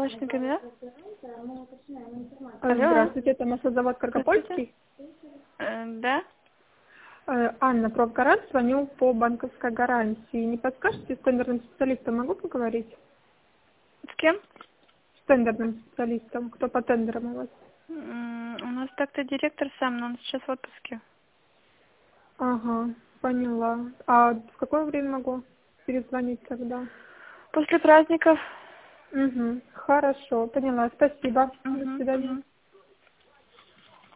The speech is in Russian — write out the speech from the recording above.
молочный комбинат? Здравствуйте, это маслозавод Каргопольский. Да. Анна, профгарант, звоню по банковской гарантии. Не подскажете, с тендерным специалистом могу поговорить? С кем? С тендерным специалистом. Кто по тендерам у вас? У нас так-то директор сам, но он сейчас в отпуске. Ага, поняла. А в какое время могу перезвонить тогда? После праздников. Угу, хорошо, поняла. Спасибо. До свидания.